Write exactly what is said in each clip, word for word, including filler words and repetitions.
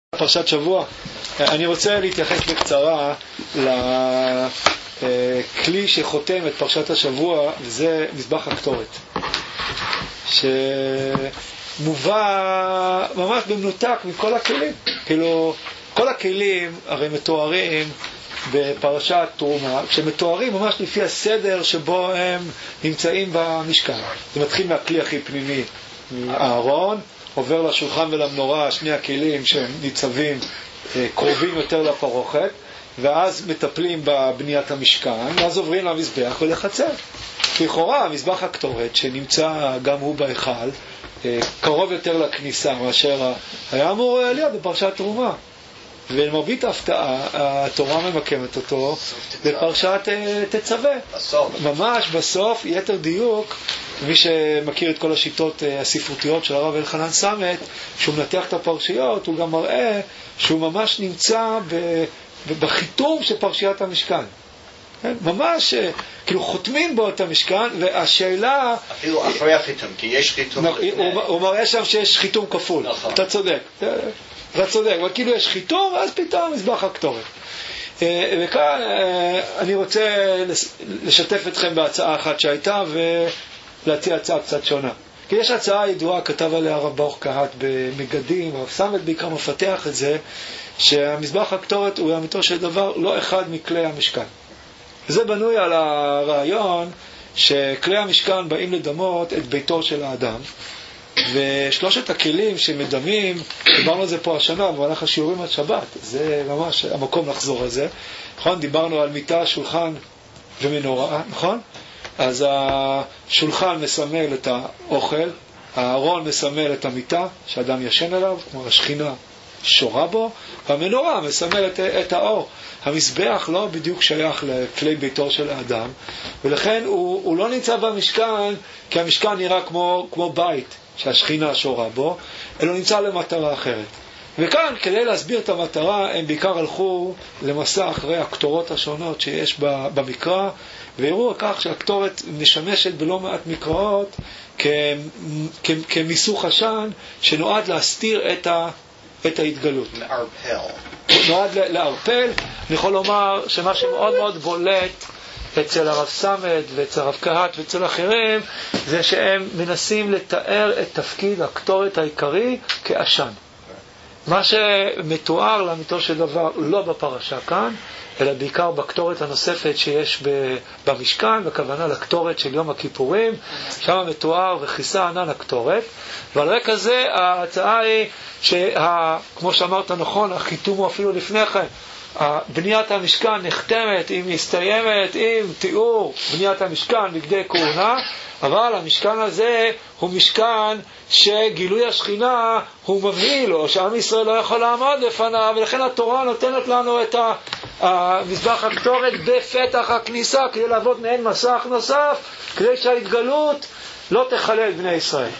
פרשת שבוע. אני רוצה להתייחס בקצרה לכלי שחותם את פרשת השבוע, וזה מזבח הקטורת, שמובא ממש במנותק מכל הכלים. כאילו כל הכלים הרי מתוארים בפרשת תרומה, שמתוארים ממש לפי הסדר שבו הם נמצאים במשכן. זה מתחיל מהכלי הכי פנימי, הארון, עובר לשולחן ולמנורה, שני הכלים שהם ניצבים קרובים יותר לפרוכת, ואז מטפלים בבניית המשכן, ואז עוברים למזבח ולחצר. לכאורה המזבח הקטורת שנמצא גם הוא בהיכל, קרוב יותר לכניסה מאשר היה אמור להיות בפרשת תרומה, ולמרבית ההפתעה התורה ממקמת אותו בפרשת תצווה, ממש בסוף. יתר דיוק, מי שמכיר את כל השיטות הספרותיות של הרב אלחנן סמט, שהוא מנתח את הפרשיות, הוא גם מראה שהוא ממש נמצא בחיתום של פרשיית המשכן. ממש, כאילו חותמים בו את המשכן, והשאלה... אפילו אחרי החיתום, כי יש חיתום. הוא מראה שם שיש חיתום כפול. אתה צודק. אתה צודק, אבל כאילו יש חיתום, ואז פתאום מזבח הקטורת. וכאן אני רוצה לשתף אתכם בהצעה אחת שהייתה, ולהציע הצעה קצת שונה. כי יש הצעה ידועה, כתב עליה הרב ברוך קהת במגדים, הרב סמט בעיקר מפתח את זה, שהמזבח הקטורת הוא אמיתו של דבר לא אחד מכלי המשכן. וזה בנוי על הרעיון שכלי המשכן באים לדמות את ביתו של האדם, ושלושת הכלים שמדמים, דיברנו על זה פה השנה במהלך השיעורים עד שבת, זה ממש המקום לחזור על זה, נכון? דיברנו על מיטה, שולחן ומנורה, נכון? אז השולחן מסמל את האוכל, הארון מסמל את המיטה שאדם ישן עליו, כמו השכינה שורה בו, והמנורה מסמל את, את האור. המזבח לא בדיוק שייך לכלי ביתו של האדם, ולכן הוא, הוא לא נמצא במשכן, כי המשכן נראה כמו, כמו בית שהשכינה שורה בו, אלא נמצא למטרה אחרת. וכאן, כדי להסביר את המטרה, הם בעיקר הלכו למסע אחרי הקטורות השונות שיש במקרא, והראו כך שהקטורת משמשת בלא מעט מקראות כ, כ, כמיסוך עשן שנועד להסתיר את, ה, את ההתגלות. לערפל. נועד לערפל. אני יכול לומר שמה שמאוד מאוד בולט אצל הרב סמט ואצל הרב קהת ואצל אחרים, זה שהם מנסים לתאר את תפקיד הקטורת העיקרי כעשן. מה שמתואר לאמיתו של דבר לא בפרשה כאן, אלא בעיקר בקטורת הנוספת שיש במשכן, בכוונה לקטורת של יום הכיפורים, שם מתואר וכיסה ענן הקטורת, ועל רקע זה ההצעה היא שכמו שאמרת נכון, החיתום הוא אפילו לפני כן, בניית המשכן נחתמת, היא מסתיימת עם תיאור בניית המשכן בגדי כהונה, אבל המשכן הזה הוא משכן שגילוי השכינה הוא מבהיל, או שעם ישראל לא יכול לעמוד לפניו, ולכן התורה נותנת לנו את המזבח הקטורת בפתח הכניסה, כדי לעבוד מעין מסך נוסף, כדי שההתגלות לא תחלל בני ישראל.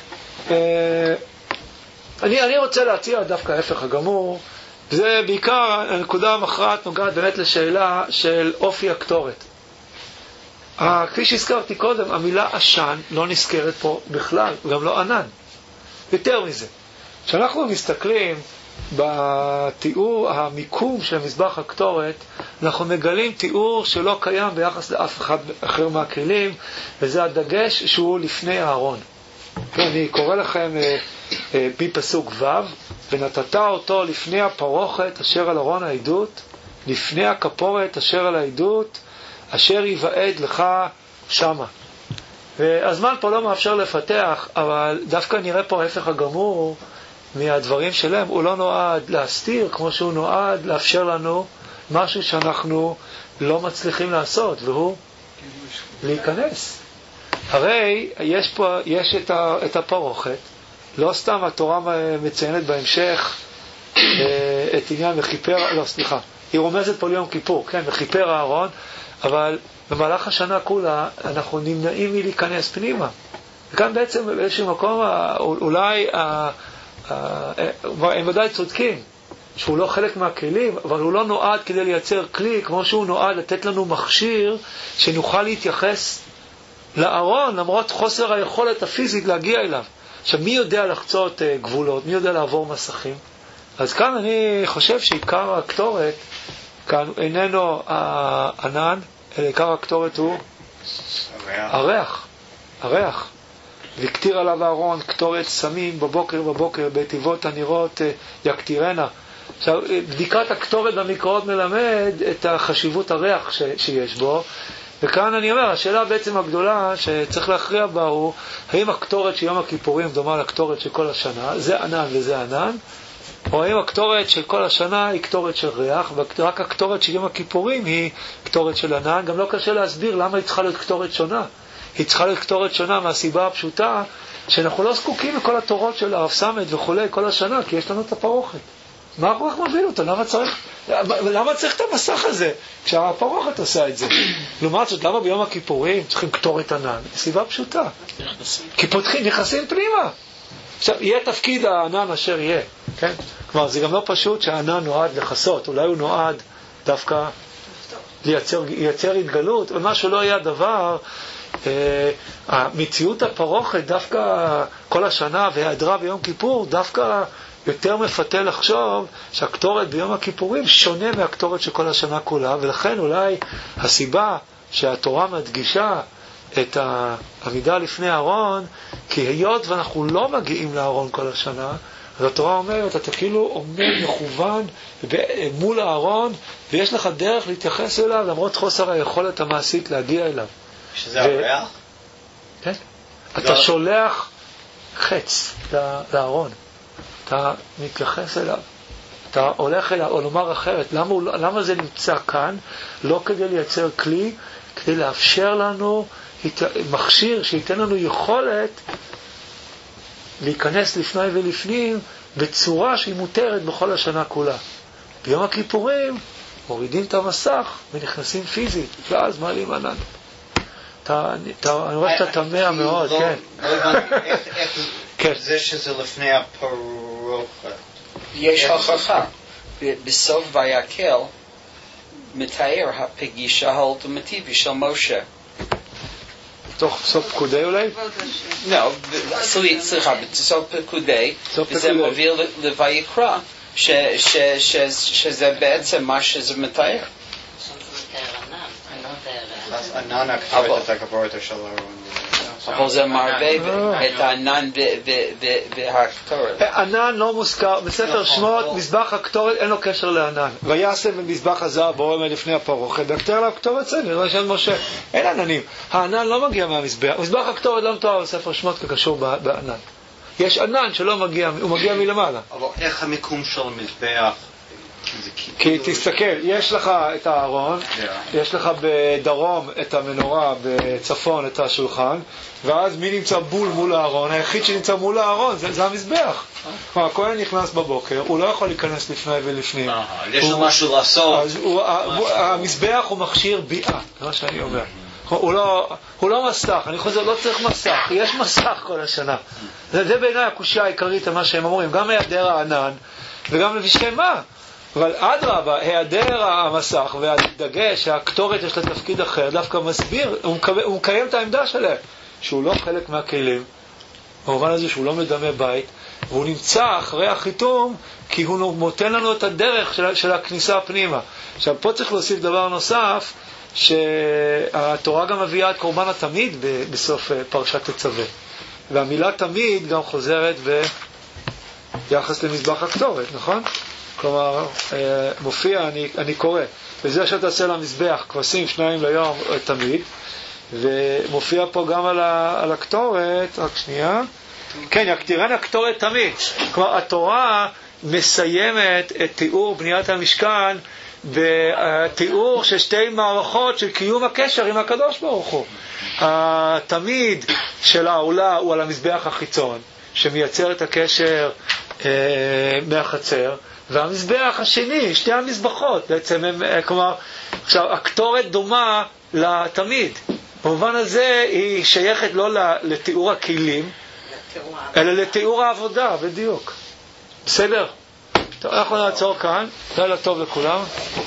אני, אני רוצה להציע דווקא ההפך הגמור. זה בעיקר, הנקודה המכרעת נוגעת באמת לשאלה של אופי הקטורת. כפי שהזכרתי קודם, המילה עשן לא נזכרת פה בכלל, גם לא ענן. יותר מזה, כשאנחנו מסתכלים בתיאור המיקום של מזבח הקטורת, אנחנו מגלים תיאור שלא קיים ביחס לאף אחד אחר מהכלים, וזה הדגש שהוא לפני הארון. אני קורא לכם מפסוק ו', ונתת אותו לפני הפרוכת אשר על ארון העדות, לפני הכפורת אשר על העדות, אשר יבעד לך שמה. והזמן פה לא מאפשר לפתח, אבל דווקא נראה פה ההפך הגמור מהדברים שלהם. הוא לא נועד להסתיר, כמו שהוא נועד לאפשר לנו משהו שאנחנו לא מצליחים לעשות, והוא להיכנס. הרי יש פה, יש את, ה, את הפרוכת, לא סתם התורה מציינת בהמשך את עניין מכיפר, לא סליחה, היא רומזת פה ליום כיפור, כן, מכיפר הארון, אבל במהלך השנה כולה אנחנו נמנעים מלהיכנס פנימה. וכאן בעצם באיזשהו מקום אולי הם ודאי צודקים שהוא לא חלק מהכלים, אבל הוא לא נועד כדי לייצר כלי, כמו שהוא נועד לתת לנו מכשיר שנוכל להתייחס לארון למרות חוסר היכולת הפיזית להגיע אליו. עכשיו, מי יודע לחצות גבולות? מי יודע לעבור מסכים? אז כאן אני חושב שעיקר הקטורת, כאן איננו הענן, אלא עיקר הקטורת הוא הריח. הריח. והקטיר עליו אהרון קטורת סמים בבוקר בבוקר, בטבעות הנראות יקטירנה. עכשיו, בדיקת הקטורת במקראות מלמד את החשיבות הריח ש, שיש בו, וכאן אני אומר, השאלה בעצם הגדולה שצריך להכריע בה הוא, האם הקטורת של יום הכיפורים דומה לקטורת של כל השנה, זה ענן וזה ענן, או האם הקטורת של כל השנה היא קטורת של ריח, ורק הקטורת של יום הכיפורים היא קטורת של ענן. גם לא קשה להסביר למה היא צריכה להיות קטורת שונה. היא צריכה להיות קטורת שונה מהסיבה הפשוטה, שאנחנו לא זקוקים לכל התורות של הרב סמד וכולי כל השנה, כי יש לנו את הפרוכת. מה הרוח מבין אותו? למה צריך, למה צריך את המסך הזה כשהפרוכת עושה את זה? לעומת זאת, למה ביום הכיפורים צריכים קטורת ענן? סיבה פשוטה. כי פותחים, נכנסים פנימה. עכשיו, יהיה תפקיד הענן אשר יהיה, כן? כלומר, זה גם לא פשוט שהענן נועד לחסות, אולי הוא נועד דווקא לייצר, לייצר התגלות, או משהו לא יהיה דבר, אה, המציאות הפרוכת דווקא כל השנה והיעדרה ביום כיפור, דווקא יותר מפתה לחשוב שהקטורת ביום הכיפורים שונה מהקטורת של כל השנה כולה, ולכן אולי הסיבה שהתורה מדגישה את העמידה לפני אהרון, כי היות ואנחנו לא מגיעים לאהרון כל השנה, אז התורה אומרת, אתה כאילו עומד מכוון מול האהרון, ויש לך דרך להתייחס אליו, למרות חוסר היכולת המעשית להגיע אליו. שזה הריח? כן. אתה שולח חץ לאהרון. אתה מתייחס אליו. אתה הולך אליו, או לומר אחרת, למה, הוא, למה זה נמצא כאן? לא כדי לייצר כלי, כדי לאפשר לנו מכשיר שייתן לנו יכולת להיכנס לפני ולפנים בצורה שהיא מותרת בכל השנה כולה. ביום הכיפורים מורידים את המסך ונכנסים פיזית, ואז מעלים ענן. אתה, אתה, אני רואה שאתה תמה מאוד, כן. כן. זה שזה לפני הפרוכת. יש הוכחה. בסוף ויקל מתאר הפגישה האולטימטיבית של משה. תוך סוף פקודי אולי? לא, סליחה, בסוף פקודי, וזה מוביל לויקרא, שזה בעצם מה שזה מתאר. אז ענן הקטורת את הכבורת של אהרון. אבל זה מערבב את הענן והקטורת. ענן לא מוזכר, בספר שמות מזבח הקטורת אין לו קשר לענן. ויעשה במזבח הזהב בורא מלפני הפרוכת, והקטר עליו קטורת צנר, זה של משה. אין עננים. הענן לא מגיע מהמזבח. מזבח הקטורת לא מתואר בספר שמות כקשור בענן. יש ענן שלא מגיע, הוא מגיע מלמעלה. אבל איך המיקום של המזבח? כי תסתכל, יש לך את הארון, יש לך בדרום את המנורה, בצפון את השולחן, ואז מי נמצא בול מול הארון? היחיד שנמצא מול הארון זה, זה המזבח. כלומר, הכהן נכנס בבוקר, הוא לא יכול להיכנס לפני ולפנים. יש לו משהו לעשות. המזבח הוא מכשיר ביאה, זה מה שאני אומר. הוא לא, הוא לא מסך, אני חושב, לא צריך מסך, יש מסך כל השנה. זה, זה בעיניי הקושיה העיקרית על מה שהם אומרים, גם היעדר הענן וגם לבישכי מה. אבל אדרבה, היעדר המסך והדגש שהקטורת יש לה תפקיד אחר, דווקא מסביר, הוא מקיים, הוא מקיים את העמדה שלהם, שהוא לא חלק מהכלים, במובן הזה שהוא לא מדמה בית, והוא נמצא אחרי החיתום, כי הוא נותן לנו את הדרך של, של הכניסה הפנימה. עכשיו, פה צריך להוסיף דבר נוסף, שהתורה גם מביאה את קורבן התמיד בסוף פרשת תצווה. והמילה תמיד גם חוזרת ביחס למזבח הקטורת, נכון? כלומר, מופיע, אני, אני קורא, וזה שתעשה למזבח, כבשים שניים ליום תמיד, ומופיע פה גם על, ה, על הקטורת, רק שנייה, כן, יקטירן הקטורת תמיד. כלומר, התורה מסיימת את תיאור בניית המשכן, בתיאור של שתי מערכות של קיום הקשר עם הקדוש ברוך הוא. התמיד של העולה הוא על המזבח החיצון, שמייצר את הקשר אה, מהחצר, והמזבח השני, שתי המזבחות, בעצם הם, כלומר, עכשיו, הקטורת דומה לתמיד. במובן הזה היא שייכת לא לתיאור הכלים, אלא לתיאור העבודה, בדיוק. בסדר? טוב, אנחנו נעצור כאן. לילה טוב לכולם.